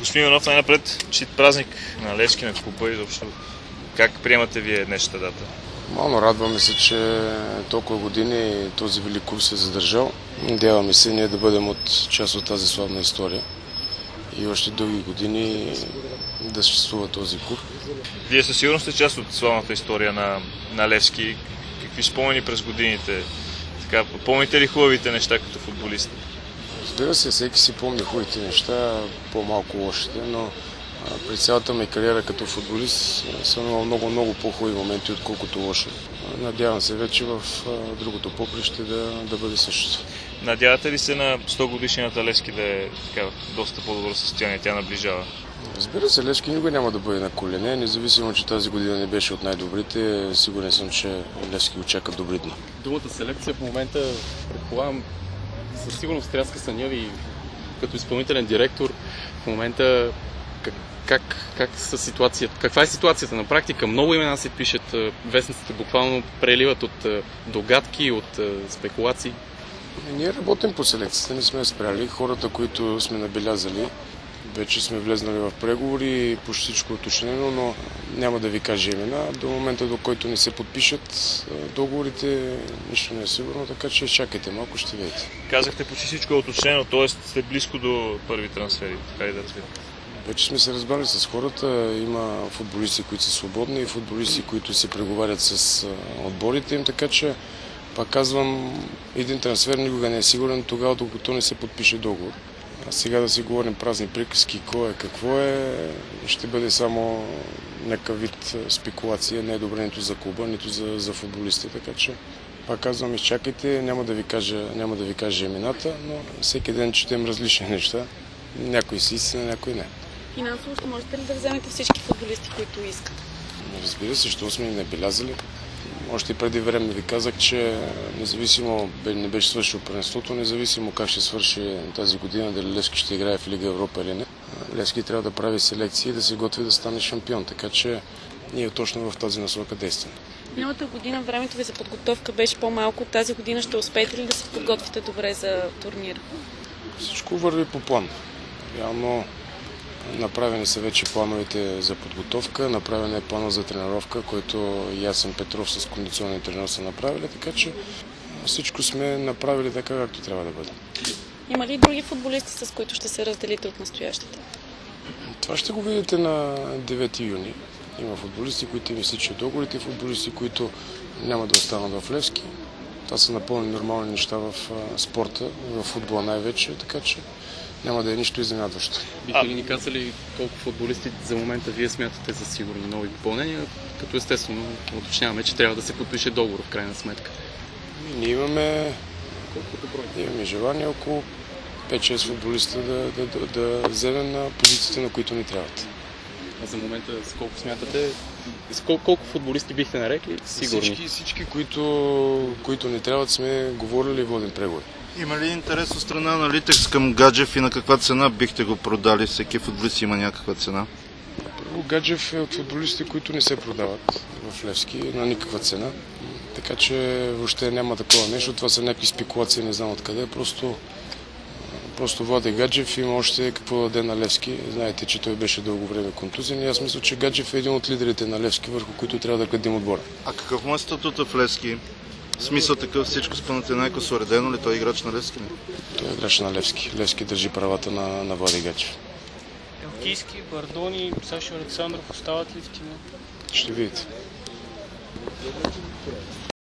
Господин Иванов, най-напред чит празник на Левски, на клуба и изобщо. Как приемате вие днешната дата? Мално радваме се, че толкова години този велик клуб се е задържал. Надяваме се ние да бъдем от част от тази славна история и още дълги години да съществува този клуб. Вие със сигурност сте част от славната история на Левски. Какви спомени през годините? Така, помните ли хубавите неща като футболист? Разбира се, всеки си помни хубавите неща, по-малко лошите, но при цялата ми кариера като футболист съм имал много по-хубави моменти, отколкото лоши. Надявам се вече в другото поприще да бъде същото. Надявате ли се на 100 годишнината Левски да е така, доста по-добро състояние? Тя наближава. Разбира се, Левски никога няма да бъде на колене, независимо, че тази година не беше от най-добрите. Сигурен съм, че Левски очаква добри дни. Думата селекция в момента, предполагам, със сигурност тряска съня ви като изпълнителен директор. В момента каква е ситуацията на практика? Много имена се пишат, вестниците буквално преливат от догадки, от спекулации. Ние работим по селекцията, не сме спряли. Хората, които сме набелязали, вече сме влезнали в преговори, почти всичко уточнено, но няма да ви кажа имена. До момента, до който не се подпишат договорите, нищо не е сигурно, така че чакайте малко, ще видите. Казахте, почти всичко е уточнено, т.е. сте близко до първи трансфери. Така и да разбира. Вече сме се разбрали с хората. Има футболисти, които са свободни и футболисти, които се преговарят с отборите им, така че, пак казвам, един трансфер никога не е сигурен тогава, докато не се подпише договор. А сега да си говорим празни приказки, кой е, какво е, ще бъде само някакъв вид спекулация, не е добре нито за клуба, нито за футболисти, така че, пак казвам, изчакайте, няма да ви кажа имената, но всеки ден четем различни неща. Някой си истина, някой не. Финансово ще можете ли да вземете всички футболисти, които искат? Разбира се, що сме набелязали. Още преди време ви казах, че независимо не беше свършил първенството, независимо как ще свърши тази година, дали Левски ще играе в Лига Европа или не, Левски трябва да прави селекции и да се готви да стане шампион, така че ние точно в тази насока действаме. Миналата година времето ви за подготовка беше по-малко. Тази година ще успеете ли да се подготвите добре за турнира? Всичко върви по план. Реално направени са вече плановете за подготовка, направен е плана за тренировка, който Ясен Петров с кондиционен тренер са направили, така че всичко сме направили така, както трябва да бъде. Има ли други футболисти, с които ще се разделите от настоящите? Това ще го видите на 9 юни. Има футболисти, които им изтичат договорите, футболисти, които няма да останат в Левски. Това са напълно нормални неща в спорта, в футбола най-вече, така че няма да е нищо изненадващо. Бихте ли ни казали колко футболисти за момента вие смятате за сигурни нови попълнения, като естествено уточняваме, че трябва да се подпише договор в крайна сметка? Ние имаме желание около 5-6 футболиста да вземем на позициите, на които ни трябват. А за момента с колко смятате? Колко футболисти бихте нарекли сигурни? Всички които ни трябват, сме говорили и водим преговори. Има ли интерес от страна на Литекс към Гаджев и на каква цена бихте го продали? Всеки футболист има някаква цена. Първо, Гаджев е от футболистите, които не се продават в Левски на никаква цена. Така че въобще няма такова нещо. Това са някакви спекулации, не знам откъде. Просто Влади Гаджев има още какво да даде на Левски. Знаете, че той беше дълго време контузен и аз мисля, че Гаджев е един от лидерите на Левски, върху които трябва да градим отбора. А какъв му е статута в Левски? В смисъл такъв, всичко с Панатинайкос уредено ли? Той е играч на Левски? Той е играч на Левски. Левски държи правата на Влади Гаджев. Елкийски, Бардони, Сашо Александров остават ли в тима? Ще видите.